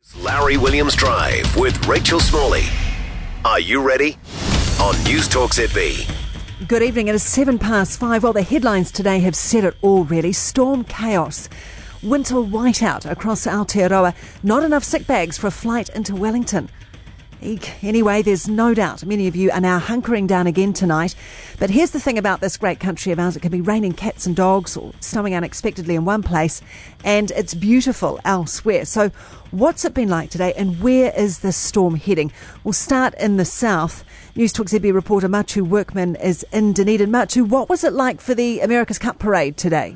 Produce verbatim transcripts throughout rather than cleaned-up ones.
Larry Williams Drive with Rachel Smalley. Are you ready? On News Talk Z B. Good evening. It is seven past five. Well, the headlines today have said it all, really. Storm chaos. Winter whiteout across Aotearoa. Not enough sick bags for a flight into Wellington. Eek. Anyway, there's no doubt many of you are now hunkering down again tonight. But here's the thing about this great country of ours. It can be raining cats and dogs or snowing unexpectedly in one place, and it's beautiful elsewhere. So what's it been like today, and where is this storm heading? We'll start in the south. News Talk Z B reporter Matu Workman is in Dunedin. Matu, what was it like for the America's Cup parade today?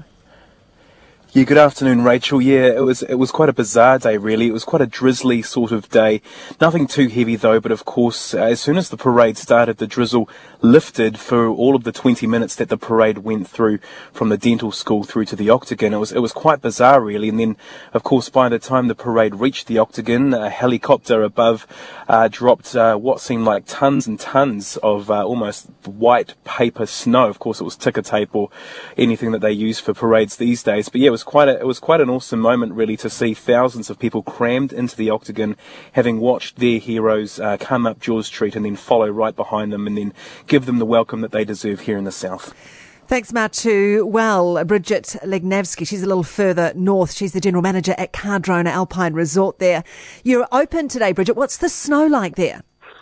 Yeah, good afternoon, Rachel. Yeah, it was it was quite a bizarre day, really. It was quite a drizzly sort of day. Nothing too heavy, though, but of course, uh, as soon as the parade started, the drizzle lifted for all of the twenty minutes that the parade went through from the dental school through to the Octagon. It was it was quite bizarre, really. And then, of course, by the time the parade reached the Octagon, a helicopter above uh, dropped uh, what seemed like tons and tons of uh, almost white paper snow. Of course, it was ticker tape or anything that they use for parades these days. But yeah, it was quite a, it was quite an awesome moment, really, to see thousands of people crammed into the Octagon, having watched their heroes uh, come up George Street and then follow right behind them and then give them the welcome that they deserve here in the south. Thanks, Matu. Well, Bridget Legnavsky, she's a little further north. She's the general manager at Cardrona Alpine Resort there. You're open today, Bridget. What's the snow like there?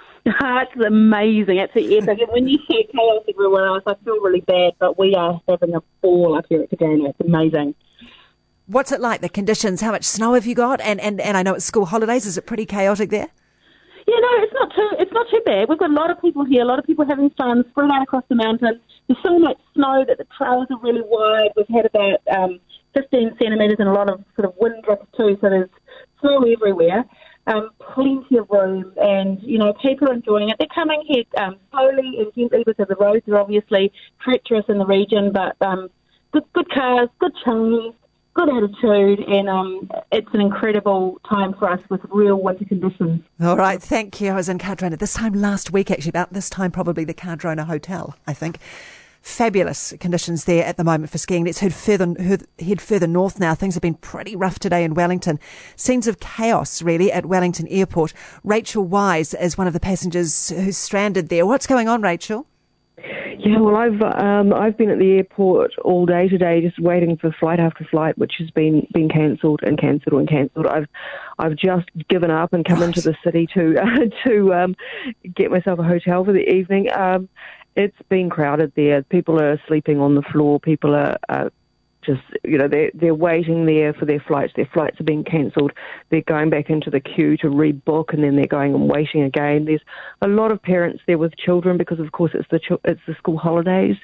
It's amazing. It's epic. When you see chaos everywhere else, I feel really bad, but we are having a ball up here at Cardrona. It's amazing. What's it like, the conditions? How much snow have you got? And, and, and I know it's school holidays. Is it pretty chaotic there? Yeah, no, it's not too it's not too bad. We've got a lot of people here, a lot of people having fun, spread out across the mountain. There's so much snow that the trails are really wide. We've had about um, fifteen centimetres and a lot of sort of wind drift too, so there's snow everywhere. Um, plenty of room, and, you know, people are enjoying it. They're coming here um, slowly and gently because the roads are obviously treacherous in the region, but um, good, good cars, good change, good attitude, and um, it's an incredible time for us with real winter conditions. All right, thank you. I was in Cardrona this time last week, actually, about this time probably the Cardrona Hotel, I think. Fabulous conditions there at the moment for skiing. Let's head further, head further north now. Things have been pretty rough today in Wellington. Scenes of chaos, really, at Wellington Airport. Rachel Wise is one of the passengers who's stranded there. What's going on, Rachel? Yeah, well, I've um, I've been at the airport all day today, just waiting for flight after flight, which has been been cancelled and cancelled and cancelled. I've I've just given up and come right. into the city to uh, to um, get myself a hotel for the evening. Um, it's been crowded there. People are sleeping on the floor. People are uh, just, you know, they're they're waiting there for their flights. Their flights are being cancelled. They're going back into the queue to rebook, and then they're going and waiting again. There's a lot of parents there with children because, of course, it's the it's the school holidays.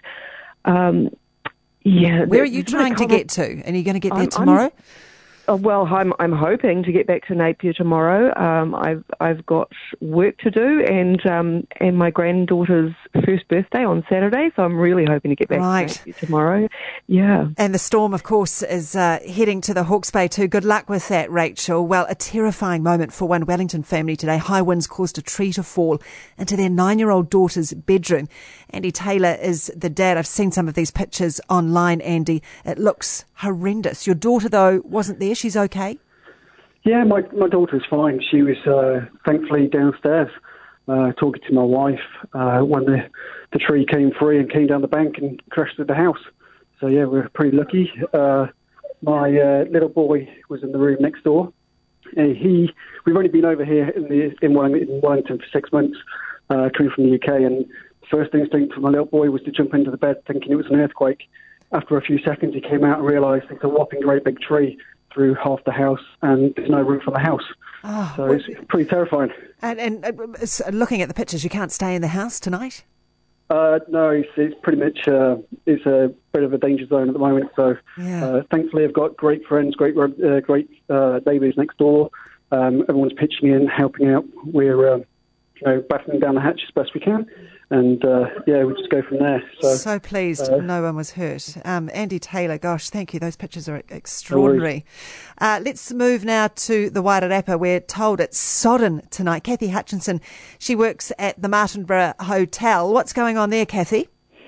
Um, yeah. Where are you trying to get to? And are you going to get there I'm, tomorrow? I'm, uh, well, I'm I'm hoping to get back to Napier tomorrow. Um, I've I've got work to do, and um, and my granddaughter's first birthday on Saturday, so I'm really hoping to get back right. to Napier tomorrow. Yeah. And the storm, of course, is uh, heading to the Hawke's Bay too. Good luck with that, Rachel. Well, a terrifying moment for one Wellington family today. High winds caused a tree to fall into their nine-year-old daughter's bedroom. Andy Taylor is the dad. I've seen some of these pictures online, Andy. It looks horrendous. Your daughter, though, wasn't there. She's okay? Yeah, my my daughter's fine. She was uh, thankfully downstairs uh, talking to my wife uh, when the, the tree came free and came down the bank and crashed through the house. So, yeah, we were pretty lucky. Uh, my uh, little boy was in the room next door. And he, we've only been over here in, the, in, Wellington, in Wellington for six months, uh, coming from the U K, and the first instinct for my little boy was to jump into the bed thinking it was an earthquake. After a few seconds, he came out and realised it's a whopping great big tree through half the house, and there's no roof on the house. Oh, so it's pretty terrifying. And, and uh, looking at the pictures, you can't stay in the house tonight? Uh, no, it's, it's pretty much uh, it's a bit of a danger zone at the moment. So yeah. uh, thankfully, I've got great friends, great uh, great uh, neighbours next door. Um, everyone's pitching in, helping out. We're uh, you know battening down the hatch as best we can. And, uh, yeah, we just go from there. So, so pleased uh, no one was hurt. Um, Andy Taylor, gosh, thank you. Those pictures are extraordinary. No uh, let's move now to the Wairarapa. We're told it's sodden tonight. Kathy Hutchinson, she works at the Martinborough Hotel. What's going on there, Kathy?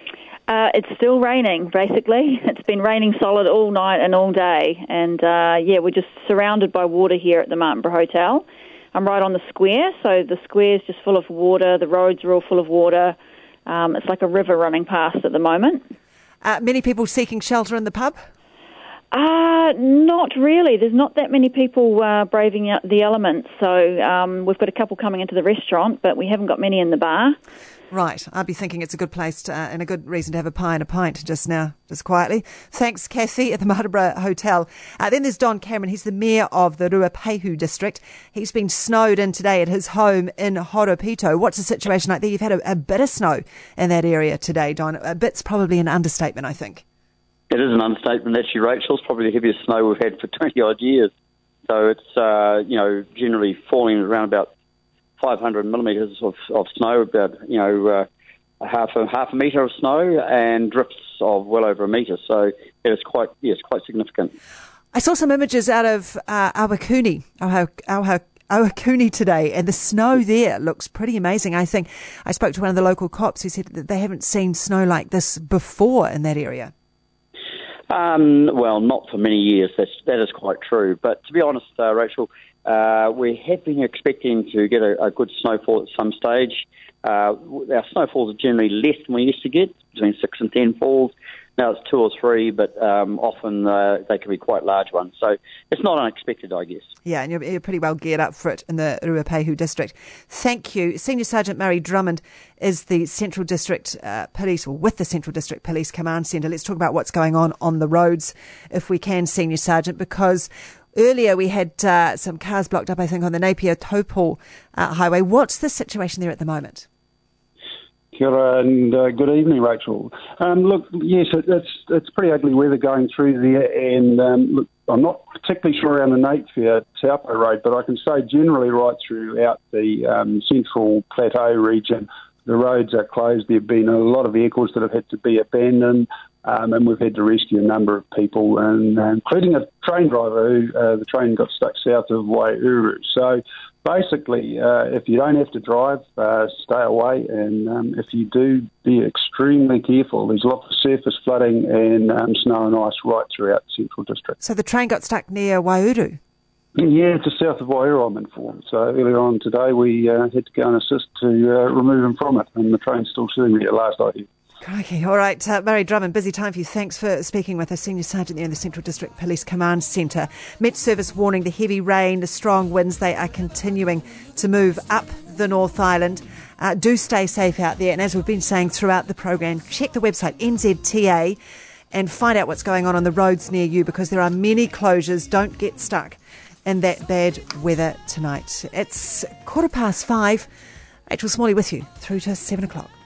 Uh, it's still raining, basically. It's been raining solid all night and all day. And, uh, yeah, we're just surrounded by water here at the Martinborough Hotel. I'm right on the square, so the square's just full of water. The roads are all full of water. Um, it's like a river running past at the moment. Uh, many people seeking shelter in the pub? Uh, not really. There's not that many people uh, braving out the elements. So um, we've got a couple coming into the restaurant, but we haven't got many in the bar. Right. I'd be thinking it's a good place to, uh, and a good reason to have a pie and a pint just now, just quietly. Thanks, Kathy, at the Martinborough Hotel. Uh, then there's Don Cameron. He's the mayor of the Ruapehu district. He's been snowed in today at his home in Horopito. What's the situation like there? You've had a, a bit of snow in that area today, Don. A bit's probably an understatement, I think. It is an understatement, actually, Rachel. It's probably the heaviest snow we've had for twenty-odd years. So it's, uh, you know, generally falling around about five hundred millimetres of, of snow, about, you know, uh, a half a half a metre of snow, and drifts of well over a metre. So it is quite, yes, quite significant. I saw some images out of uh, Awakuni, Awakuni today, and the snow there looks pretty amazing. I think I spoke to one of the local cops who said that they haven't seen snow like this before in that area. Um, well, not for many years. That's, that is quite true. But to be honest, uh, Rachel, uh, we have been expecting to get a, a good snowfall at some stage. Uh, our snowfalls are generally less than we used to get, between six and ten falls. Now it's two or three, but um, often uh, they can be quite large ones. So it's not unexpected, I guess. Yeah, and you're, you're pretty well geared up for it in the Ruapehu district. Thank you. Senior Sergeant Murray Drummond is the Central District uh, Police, or with the Central District Police Command Centre. Let's talk about what's going on on the roads, if we can, Senior Sergeant, because earlier we had uh, some cars blocked up, I think, on the Napier-Taupo uh, highway. What's the situation there at the moment? Kia ora and uh, good evening, Rachel. Um, look, yes, it, it's it's pretty ugly weather going through there, and um, look, I'm not particularly sure around the Napier Taupo Road, but I can say generally right throughout the um, central plateau region, the roads are closed. There have been a lot of vehicles that have had to be abandoned, um, and we've had to rescue a number of people, and uh, including a train driver who uh, the train got stuck south of Waihuru. So basically, uh, if you don't have to drive, uh, stay away, and um, if you do, be extremely careful. There's lots of surface flooding and um, snow and ice right throughout the Central District. So the train got stuck near Waihuru? Yeah, just south of Waihuru, I'm informed. So earlier on today, we uh, had to go and assist to uh, remove him from it, and the train's still sitting there, last I heard. Okay, all right. Uh, Murray Drummond, busy time for you. Thanks for speaking with us. Senior Sergeant there in the Central District Police Command Centre. Met Service warning the heavy rain, the strong winds, they are continuing to move up the North Island. Uh, do stay safe out there. And as we've been saying throughout the programme, check the website N Z T A and find out what's going on on the roads near you, because there are many closures. Don't get stuck in that bad weather tonight. It's quarter past five. Rachel Smalley with you through to seven o'clock.